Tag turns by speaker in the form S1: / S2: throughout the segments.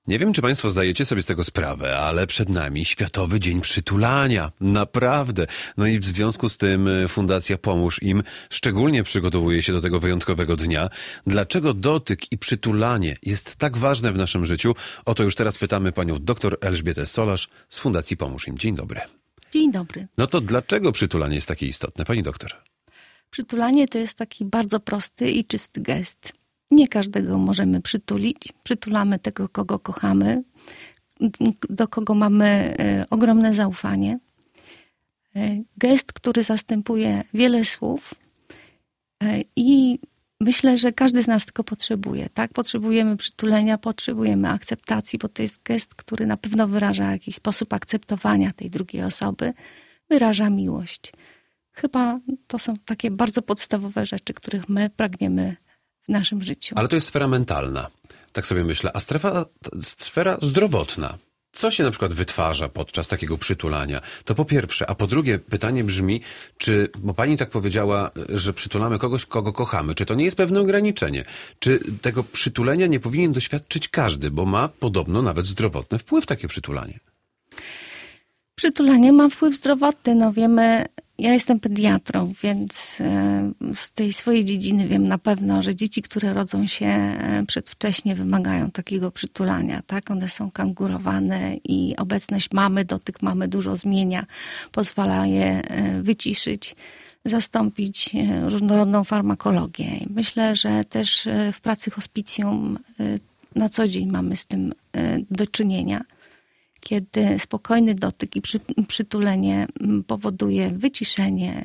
S1: Nie wiem, czy Państwo zdajecie sobie z tego sprawę, ale przed nami Światowy Dzień Przytulania. Naprawdę. No i w związku z tym Fundacja Pomóż Im szczególnie przygotowuje się do tego wyjątkowego dnia. Dlaczego dotyk i przytulanie jest tak ważne w naszym życiu? O to już teraz pytamy panią dr Elżbietę Solarz z Fundacji Pomóż Im. Dzień dobry.
S2: Dzień dobry.
S1: No to dlaczego przytulanie jest takie istotne, pani doktor?
S2: Przytulanie to jest taki bardzo prosty i czysty gest. Nie każdego możemy przytulić. Przytulamy tego, kogo kochamy, do kogo mamy ogromne zaufanie. Gest, który zastępuje wiele słów i myślę, że każdy z nas tego potrzebuje. Tak? Potrzebujemy przytulenia, potrzebujemy akceptacji, bo to jest gest, który na pewno wyraża jakiś sposób akceptowania tej drugiej osoby, wyraża miłość. Chyba to są takie bardzo podstawowe rzeczy, których my pragniemy w naszym życiu.
S1: Ale to jest sfera mentalna, tak sobie myślę. A sfera zdrowotna. Co się na przykład wytwarza podczas takiego przytulania? To po pierwsze. A po drugie pytanie brzmi, bo pani tak powiedziała, że przytulamy kogoś, kogo kochamy. Czy to nie jest pewne ograniczenie? Czy tego przytulenia nie powinien doświadczyć każdy, bo ma podobno nawet zdrowotny wpływ takie przytulanie?
S2: Przytulanie ma wpływ zdrowotny. No wiemy, ja jestem pediatrą, więc z tej swojej dziedziny wiem na pewno, że dzieci, które rodzą się przedwcześnie, wymagają takiego przytulania. Tak? One są kangurowane i obecność mamy, dotyk mamy dużo zmienia, pozwala je wyciszyć, zastąpić różnorodną farmakologię. Myślę, że też w pracy hospicjum na co dzień mamy z tym do czynienia, kiedy spokojny dotyk i przytulenie powoduje wyciszenie,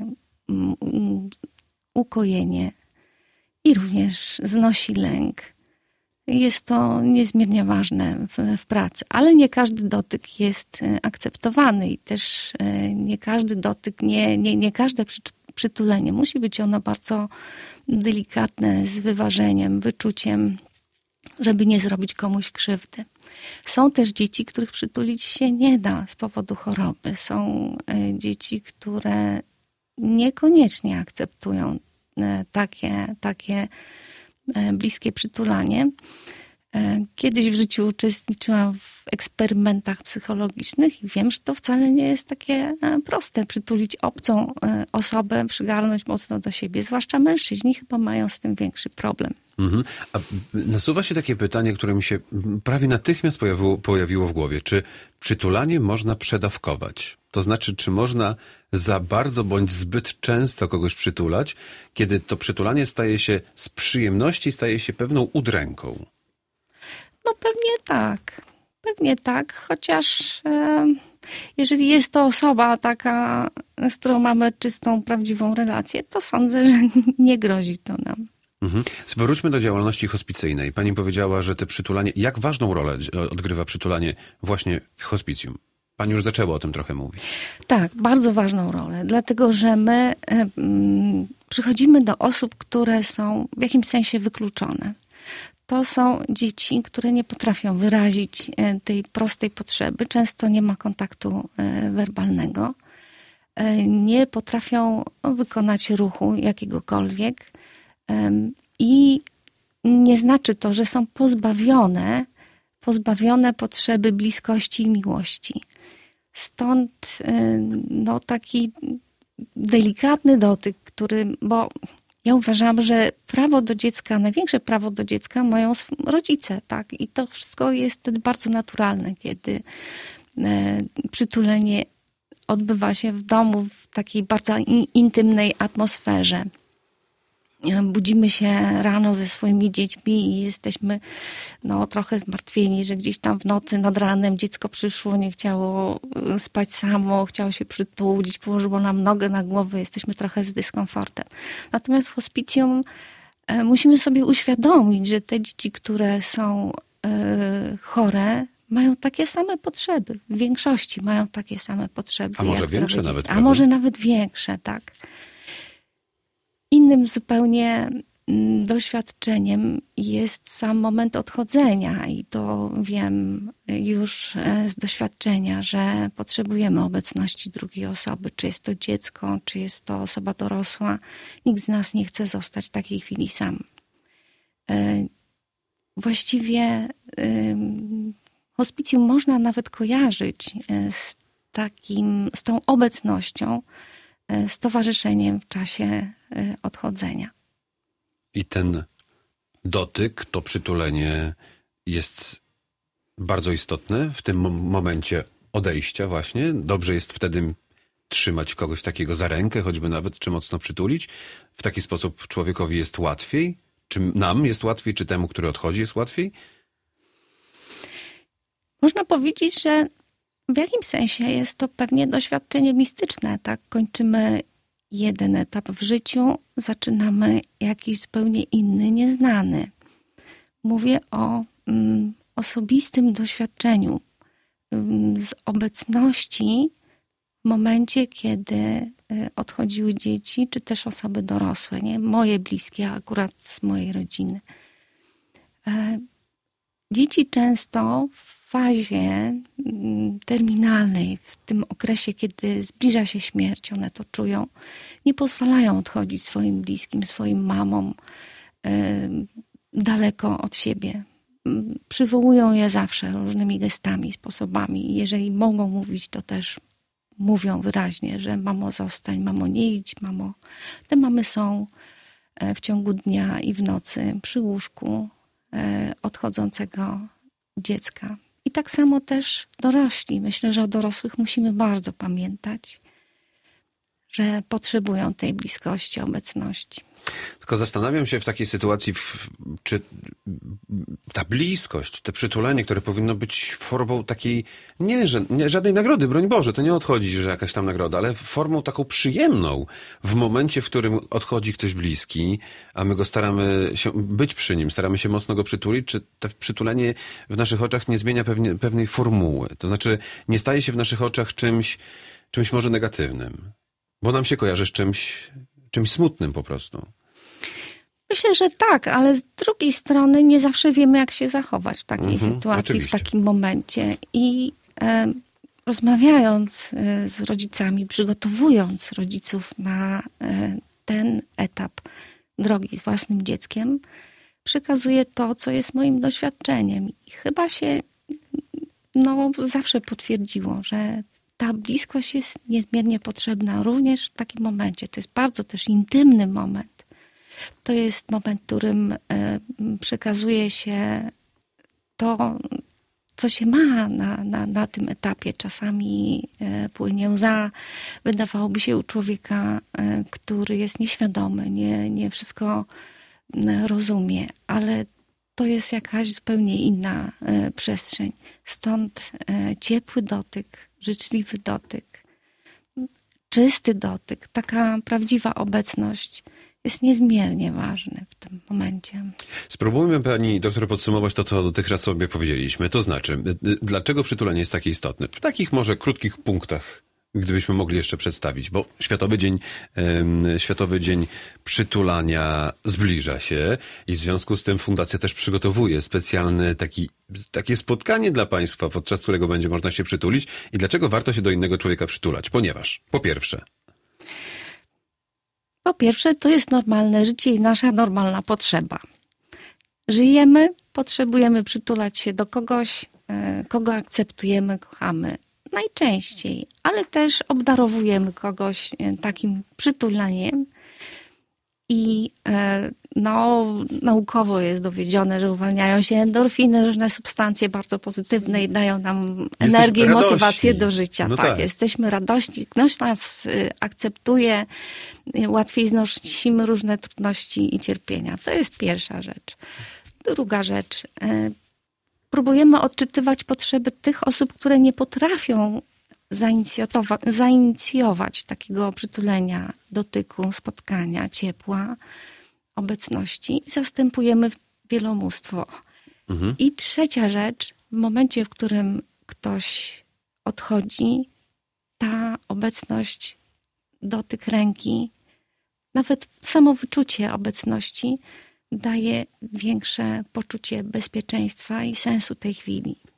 S2: ukojenie i również znosi lęk. Jest to niezmiernie ważne w pracy, ale nie każdy dotyk jest akceptowany i też nie każdy dotyk, nie każde przytulenie. Musi być ono bardzo delikatne, z wyważeniem, wyczuciem, żeby nie zrobić komuś krzywdy. Są też dzieci, których przytulić się nie da z powodu choroby. Są dzieci, które niekoniecznie akceptują takie bliskie przytulanie. Kiedyś w życiu uczestniczyłam w eksperymentach psychologicznych i wiem, że to wcale nie jest takie proste. Przytulić obcą osobę, przygarnąć mocno do siebie. Zwłaszcza mężczyźni chyba mają z tym większy problem.
S1: Mhm. A nasuwa się takie pytanie, które mi się prawie natychmiast pojawiło w głowie. Czy przytulanie można przedawkować? To znaczy, czy można za bardzo bądź zbyt często kogoś przytulać, kiedy to przytulanie staje się z przyjemności, staje się pewną udręką?
S2: No pewnie tak, chociaż jeżeli jest to osoba taka, z którą mamy czystą, prawdziwą relację, to sądzę, że nie grozi to nam.
S1: Mhm. Wróćmy do działalności hospicyjnej. Pani powiedziała, że te przytulanie, jak ważną rolę odgrywa przytulanie właśnie w hospicjum? Pani już zaczęła o tym trochę mówić.
S2: Tak, bardzo ważną rolę, dlatego że my przychodzimy do osób, które są w jakimś sensie wykluczone. To są dzieci, które nie potrafią wyrazić tej prostej potrzeby. Często nie ma kontaktu werbalnego. Nie potrafią wykonać ruchu jakiegokolwiek. I nie znaczy to, że są pozbawione potrzeby bliskości i miłości. Stąd taki delikatny dotyk, bo ja uważam, że prawo do dziecka, największe prawo do dziecka mają rodzice, tak? I to wszystko jest wtedy bardzo naturalne, kiedy przytulenie odbywa się w domu w takiej bardzo intymnej atmosferze. Budzimy się rano ze swoimi dziećmi i jesteśmy trochę zmartwieni, że gdzieś tam w nocy nad ranem dziecko przyszło, nie chciało spać samo, chciało się przytulić, położyło nam nogę na głowę, jesteśmy trochę z dyskomfortem. Natomiast w hospicjum musimy sobie uświadomić, że te dzieci, które są chore, mają takie same potrzeby. W większości mają takie same potrzeby.
S1: A może większe nawet?
S2: A może nawet większe, tak. Innym zupełnie doświadczeniem jest sam moment odchodzenia i to wiem już z doświadczenia, że potrzebujemy obecności drugiej osoby. Czy jest to dziecko, czy jest to osoba dorosła. Nikt z nas nie chce zostać w takiej chwili sam. Właściwie Hospicjum można nawet kojarzyć z tą obecnością, z towarzyszeniem w czasie odchodzenia.
S1: I ten dotyk, to przytulenie jest bardzo istotne w tym momencie odejścia właśnie. Dobrze jest wtedy trzymać kogoś takiego za rękę, choćby nawet, czy mocno przytulić. W taki sposób człowiekowi jest łatwiej. Czy nam jest łatwiej, czy temu, który odchodzi, jest łatwiej?
S2: Można powiedzieć, że w jakimś sensie jest to pewnie doświadczenie mistyczne. Tak, kończymy jeden etap w życiu, zaczynamy jakiś zupełnie inny, nieznany. Mówię o osobistym doświadczeniu z obecności w momencie, kiedy odchodziły dzieci, czy też osoby dorosłe, nie? Moje bliskie, akurat z mojej rodziny. Dzieci często w fazie terminalnej, w tym okresie, kiedy zbliża się śmierć, one to czują, nie pozwalają odchodzić swoim bliskim, swoim mamom daleko od siebie. Przywołują je zawsze różnymi gestami, sposobami. Jeżeli mogą mówić, to też mówią wyraźnie, że mamo zostań, mamo nie idź, mamo. Te mamy są w ciągu dnia i w nocy przy łóżku odchodzącego dziecka. I tak samo też dorośli. Myślę, że o dorosłych musimy bardzo pamiętać, że potrzebują tej bliskości, obecności.
S1: Tylko zastanawiam się w takiej sytuacji, czy ta bliskość, to przytulenie, które powinno być formą takiej, nie żadnej nagrody, broń Boże, to nie odchodzi, że jakaś tam nagroda, ale formą taką przyjemną w momencie, w którym odchodzi ktoś bliski, a my go staramy się być przy nim, staramy się mocno go przytulić, czy to przytulenie w naszych oczach nie zmienia pewnej formuły? To znaczy nie staje się w naszych oczach czymś może negatywnym, bo nam się kojarzy z czymś smutnym po prostu.
S2: Myślę, że tak, ale z drugiej strony nie zawsze wiemy, jak się zachować w takiej sytuacji,
S1: oczywiście.
S2: w takim momencie. I rozmawiając z rodzicami, przygotowując rodziców na ten etap drogi z własnym dzieckiem, przekazuję to, co jest moim doświadczeniem. I chyba się zawsze potwierdziło, że ta bliskość jest niezmiernie potrzebna również w takim momencie. To jest bardzo też intymny moment. To jest moment, w którym przekazuje się to, co się ma na tym etapie. Czasami płynie łza, wydawałoby się u człowieka, który jest nieświadomy, nie wszystko rozumie, ale to jest jakaś zupełnie inna przestrzeń. Stąd ciepły dotyk, życzliwy dotyk, czysty dotyk, taka prawdziwa obecność jest niezmiernie ważny w tym momencie.
S1: Spróbujmy pani doktor podsumować to, co dotychczas sobie powiedzieliśmy. To znaczy, dlaczego przytulenie jest takie istotne? W takich może krótkich punktach, gdybyśmy mogli jeszcze przedstawić, bo Światowy Dzień Przytulania zbliża się i w związku z tym fundacja też przygotowuje specjalne takie spotkanie dla państwa, podczas którego będzie można się przytulić. I dlaczego warto się do innego człowieka przytulać? Ponieważ, po pierwsze, to jest normalne życie i nasza normalna potrzeba. Żyjemy, potrzebujemy przytulać się do kogoś, kogo akceptujemy, kochamy najczęściej, ale też obdarowujemy kogoś takim przytuleniem. I naukowo jest dowiedzione, że uwalniają się endorfiny, różne substancje bardzo pozytywne i dają nam energię i motywację do życia. No
S2: tak, jesteśmy radośni, ktoś nas akceptuje, łatwiej znosimy różne trudności i cierpienia. To jest pierwsza rzecz. Druga rzecz. Próbujemy odczytywać potrzeby tych osób, które nie potrafią zainicjować takiego przytulenia, dotyku, spotkania, ciepła, obecności. Zastępujemy wielomóstwo. I trzecia rzecz, w momencie, w którym ktoś odchodzi, ta obecność, dotyk ręki, nawet samo wyczucie obecności daje większe poczucie bezpieczeństwa i sensu tej chwili.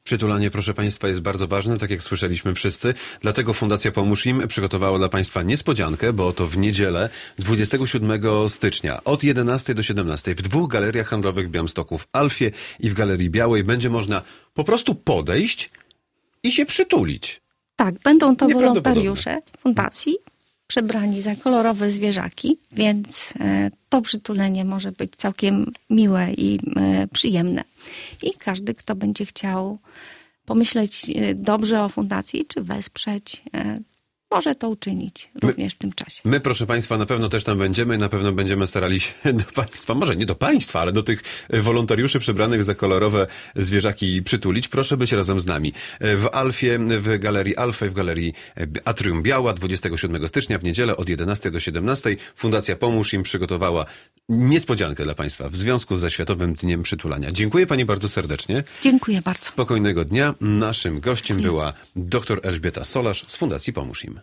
S1: Przytulanie, proszę Państwa, jest bardzo ważne, tak jak słyszeliśmy wszyscy. Dlatego Fundacja Pomóż Im przygotowała dla Państwa niespodziankę, bo oto w niedzielę 27 stycznia od 11 do 17 w 2 galeriach handlowych w Białymstoku, w Alfie i w Galerii Białej będzie można po prostu podejść i się przytulić.
S2: Tak, będą to
S1: Nieprawdopodobne.
S2: wolontariusze fundacji przebrani za kolorowe zwierzaki, więc to przytulenie może być całkiem miłe i przyjemne. I każdy, kto będzie chciał pomyśleć dobrze o fundacji, czy wesprzeć, może to uczynić również w tym czasie.
S1: My, proszę Państwa, na pewno też tam będziemy, na pewno będziemy starali się do Państwa, może nie do Państwa, ale do tych wolontariuszy przebranych za kolorowe zwierzaki przytulić. Proszę być razem z nami. W Alfie, w Galerii Alfa i w Galerii Atrium Biała 27 stycznia w niedzielę od 11 do 17 Fundacja Pomóż Im przygotowała niespodziankę dla Państwa w związku ze Światowym Dniem Przytulania. Dziękuję Pani bardzo serdecznie.
S2: Dziękuję bardzo.
S1: Spokojnego dnia. Naszym gościem była dr Elżbieta Solarz z Fundacji Pomóż Im.